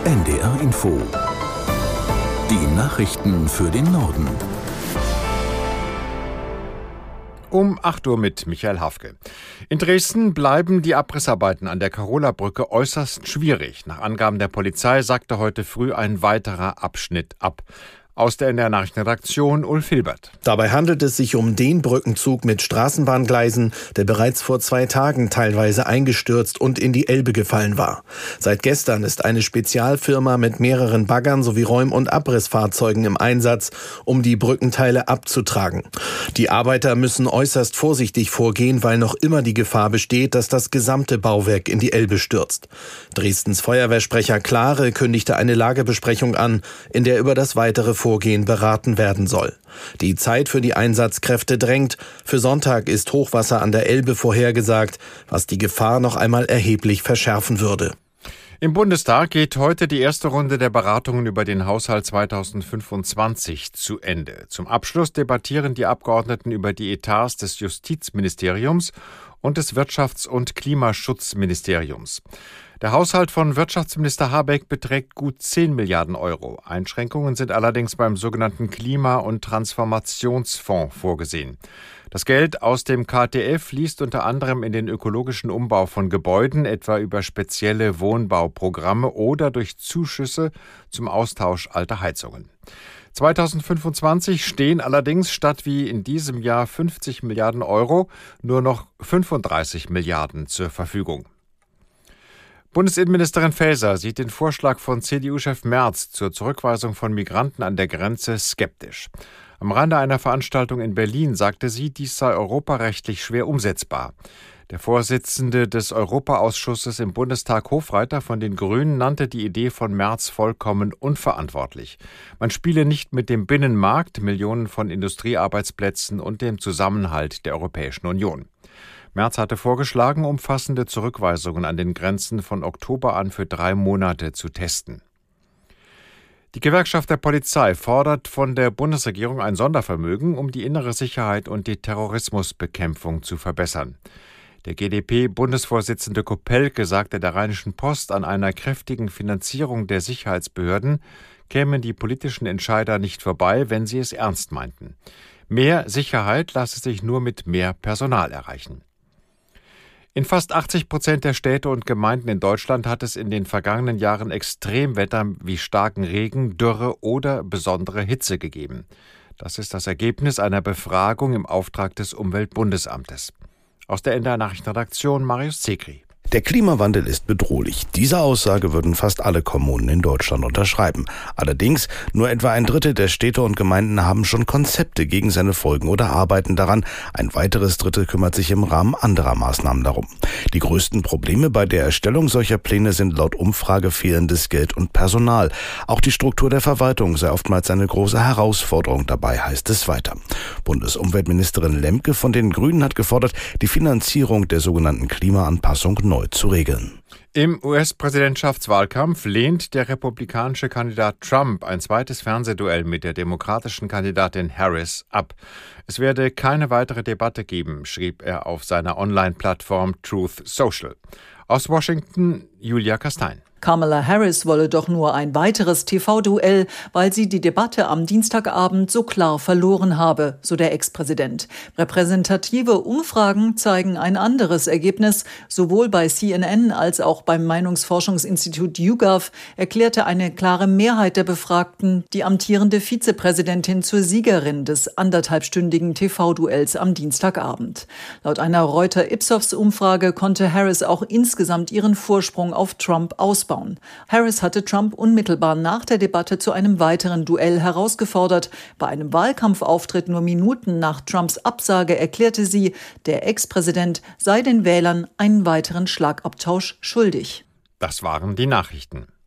NDR Info. Die Nachrichten für den Norden. Um 8 Uhr mit Michael Hafke. In Dresden bleiben die Abrissarbeiten an der Karola-Brücke äußerst schwierig. Nach Angaben der Polizei sagte heute früh ein weiterer Abschnitt ab. Aus der NDR-Nachrichtenredaktion Ulf Hilbert. Dabei handelt es sich um den Brückenzug mit Straßenbahngleisen, der bereits vor 2 Tagen teilweise eingestürzt und in die Elbe gefallen war. Seit gestern ist eine Spezialfirma mit mehreren Baggern sowie Räum- und Abrissfahrzeugen im Einsatz, um die Brückenteile abzutragen. Die Arbeiter müssen äußerst vorsichtig vorgehen, weil noch immer die Gefahr besteht, dass das gesamte Bauwerk in die Elbe stürzt. Dresdens Feuerwehrsprecher Klare kündigte eine Lagebesprechung an, in der über das weitere Vorgehen beraten werden soll. Die Zeit für die Einsatzkräfte drängt. Für Sonntag ist Hochwasser an der Elbe vorhergesagt, was die Gefahr noch einmal erheblich verschärfen würde. Im Bundestag geht heute die erste Runde der Beratungen über den Haushalt 2025 zu Ende. Zum Abschluss debattieren die Abgeordneten über die Etats des Justizministeriums und des Wirtschafts- und Klimaschutzministeriums. Der Haushalt von Wirtschaftsminister Habeck beträgt gut 10 Milliarden Euro. Einschränkungen sind allerdings beim sogenannten Klima- und Transformationsfonds vorgesehen. Das Geld aus dem KTF fließt unter anderem in den ökologischen Umbau von Gebäuden, etwa über spezielle Wohnbauprogramme oder durch Zuschüsse zum Austausch alter Heizungen. 2025 stehen allerdings statt wie in diesem Jahr 50 Milliarden Euro nur noch 35 Milliarden zur Verfügung. Bundesinnenministerin Faeser sieht den Vorschlag von CDU-Chef Merz zur Zurückweisung von Migranten an der Grenze skeptisch. Am Rande einer Veranstaltung in Berlin sagte sie, dies sei europarechtlich schwer umsetzbar. Der Vorsitzende des Europaausschusses im Bundestag, Hofreiter von den Grünen, nannte die Idee von Merz vollkommen unverantwortlich. Man spiele nicht mit dem Binnenmarkt, Millionen von Industriearbeitsplätzen und dem Zusammenhalt der Europäischen Union. Merz hatte vorgeschlagen, umfassende Zurückweisungen an den Grenzen von Oktober an für 3 Monate zu testen. Die Gewerkschaft der Polizei fordert von der Bundesregierung ein Sondervermögen, um die innere Sicherheit und die Terrorismusbekämpfung zu verbessern. Der GdP-Bundesvorsitzende Kopelke sagte der Rheinischen Post, an einer kräftigen Finanzierung der Sicherheitsbehörden kämen die politischen Entscheider nicht vorbei, wenn sie es ernst meinten. Mehr Sicherheit lasse sich nur mit mehr Personal erreichen. In fast 80% der Städte und Gemeinden in Deutschland hat es in den vergangenen Jahren Extremwetter wie starken Regen, Dürre oder besondere Hitze gegeben. Das ist das Ergebnis einer Befragung im Auftrag des Umweltbundesamtes. Aus der NDR Nachrichtenredaktion Marius Zekri. Der Klimawandel ist bedrohlich. Diese Aussage würden fast alle Kommunen in Deutschland unterschreiben. Allerdings, nur etwa 1/3 der Städte und Gemeinden haben schon Konzepte gegen seine Folgen oder arbeiten daran. Ein weiteres Drittel kümmert sich im Rahmen anderer Maßnahmen darum. Die größten Probleme bei der Erstellung solcher Pläne sind laut Umfrage fehlendes Geld und Personal. Auch die Struktur der Verwaltung sei oftmals eine große Herausforderung dabei, heißt es weiter. Bundesumweltministerin Lemke von den Grünen hat gefordert, die Finanzierung der sogenannten Klimaanpassung neu zu regeln. Im US-Präsidentschaftswahlkampf lehnt der republikanische Kandidat Trump ein zweites Fernsehduell mit der demokratischen Kandidatin Harris ab. Es werde keine weitere Debatte geben, schrieb er auf seiner Online-Plattform Truth Social. Aus Washington, Julia Kastein. Kamala Harris wolle doch nur ein weiteres TV-Duell, weil sie die Debatte am Dienstagabend so klar verloren habe, so der Ex-Präsident. Repräsentative Umfragen zeigen ein anderes Ergebnis. Sowohl bei CNN als auch beim Meinungsforschungsinstitut YouGov erklärte eine klare Mehrheit der Befragten die amtierende Vizepräsidentin zur Siegerin des 1,5-stündigen TV-Duells am Dienstagabend. Laut einer Reuters-Ipsos-Umfrage konnte Harris auch insgesamt ihren Vorsprung auf Trump ausbauen. Harris hatte Trump unmittelbar nach der Debatte zu einem weiteren Duell herausgefordert. Bei einem Wahlkampfauftritt nur Minuten nach Trumps Absage erklärte sie, der Ex-Präsident sei den Wählern einen weiteren Schlagabtausch schuldig. Das waren die Nachrichten.